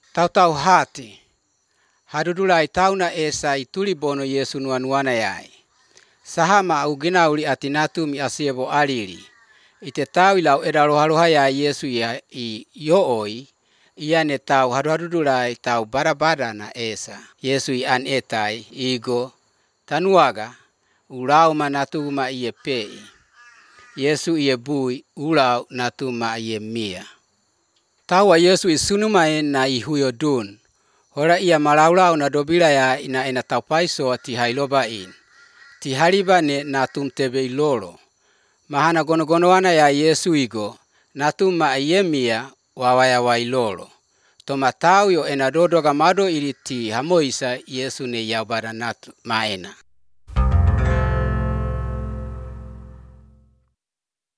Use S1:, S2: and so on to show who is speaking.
S1: Tau hati. Hadudulai tauna esa ituli bono Yesu nuanuana yai. Sahama au ginauli atinatu mi asiebo alili. Ite tau ilau edalohaloha ya Yesu ya i yooi. Iane tau hadudulai tau barabada na esa. Yesu i an etai igo tanuaga ulau manatu ma iye pei. Yesu iye bui ulau natu ma iye mia. Tawa Yesu isunumae na ihuyo dun. Hora ia malaulau na dobila ya ina ena taupaiso ti hailoba in. Ti haliba ne natum tebe ilolo. Mahana gono-gonoana ya Yesu igo natum ma iye mia wawaya wa ilolo. Toma tau yo ena dodo gamado ili ti hamoisa Yesu ne yaubara natu maena.